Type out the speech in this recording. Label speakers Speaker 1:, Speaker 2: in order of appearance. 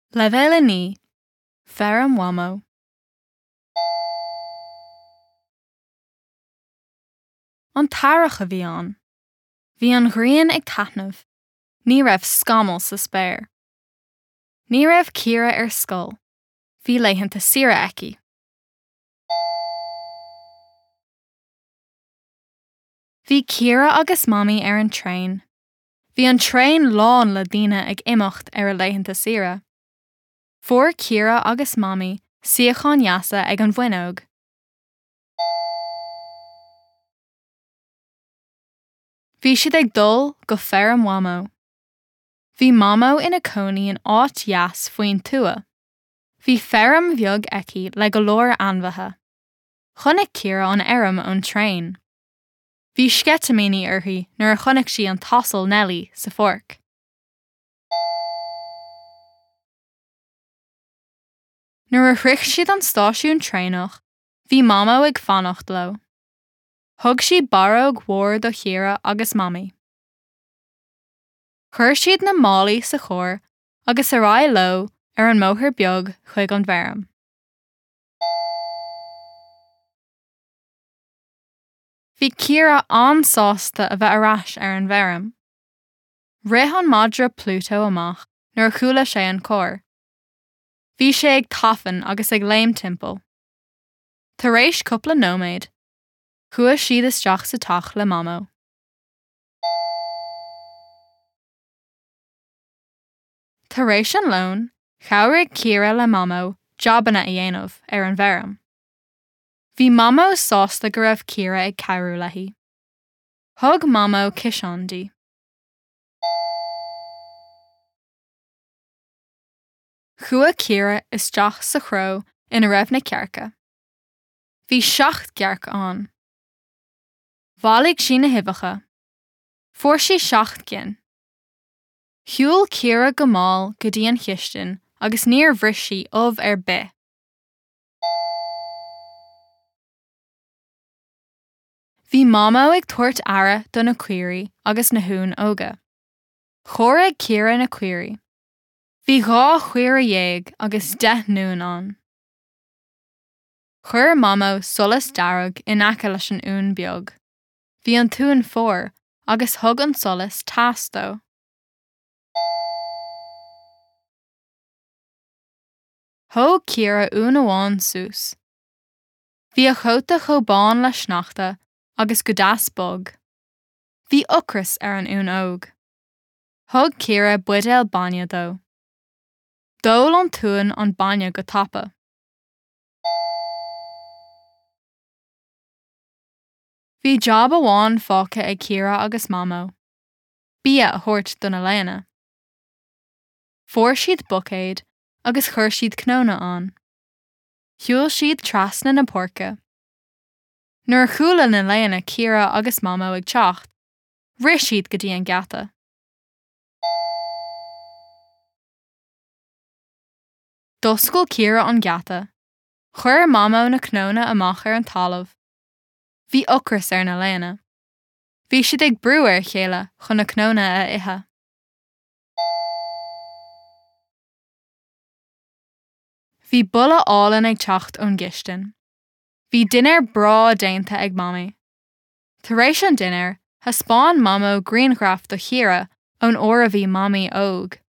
Speaker 1: Leibhéal ní, fear wamo. An tarach a bhí an. Bhí an ghrian ag taitneamh, ní raibh scamal sa spéir. Ní raibh ciara ar scoil, bhí leitheanta saoire aici. Bhí ciara agus mamaí ar an trein. Bhí an trein lán le daoine ag imeacht ar a leitheanta saoire. Fuair ciara agus mamaí siocháin Easa ag an bhuineog. Bhí siad ag dul go fear wamo. Bhí mamo ina cónaí an áit Eas faoin tua. Bhí fearam bheag aici le go leor anmhaithe. Chonaic ciara an airm ón trein. Bhí scetamíní orthu nuair a chonaic sí an tasail Nelly sa fork. Nuair a thric siad an stáisiún treinach, bhí mamo ag fannacht lo. Thug sí baróg mhór do chiara agus mamaí. Chuir siad na málaí sa chóir agus a rá lo ar an mbóthar beag chuig an bhearm. Bhí ciara ansásta a bheith arás ar an bhearm. Rith an madra Pluto amach nuair chuala sé an cór. Bhí sé ag tafan agus ag léim timpeall. Tar éis cúpla nóiméad, chua siad isteach sa tach le mamo. Tar éis an lón, chabhraigh ciara le mamo jobanna a dhéanamh ar an bhearm. Bhí mamo sásta go raibh ciara ag cabhrú leithí. Thug mamo ciseándí. Chua ciara isteach sa chró ina raibh na cearca. Bhí 7 cearc an. Bhallaigh sí na hibheacha. Fuair sí 7 cinn. Shiúil ciara go máil go dtí an chiistin agus níor bhris sí obh ar bith. Bhí mamo ag tuairt ara do na cuirí agus na hún óga. Chóir ag ciara na cuirí. Bhí 2 chuir a dhéag agus 10 nún an. Chuir mamo solas darug in aice leis an ún beag. Bhí an tún fór agus thug an solas tas dó. Thóg ciara ún amháin sús. Bhí a chóta chomhbáin le sneachta agus go deas bog. Bhí ocras ar an ún óg. Thug ciara buidéal bainne dó. Dóil an túin an bainne go tapa. Bhí job amháin fáca ag ciara agus mamo. Bia a thuirt do na léana. Fuair siad bucéid agus chuir siad cnóna an. Shiúil siad trasna na porca. Nuair chuala na léana ciara agus mamo ag teacht, rith siad go dtí an gata. Doscail ciara an gata. Chuir mamo na cnóna amach ar an talamh. Bhí ocras ar na léana. Bhí siad ag brú ar chéile chun na cnóna a ithe. Bhí bula álan ag teacht ón gceistin. Bhí duine brá déanta ag mamaí. Tar éis an duine, thaspáin mamo greencraft do chiara ón uair a bhí mamaí óg.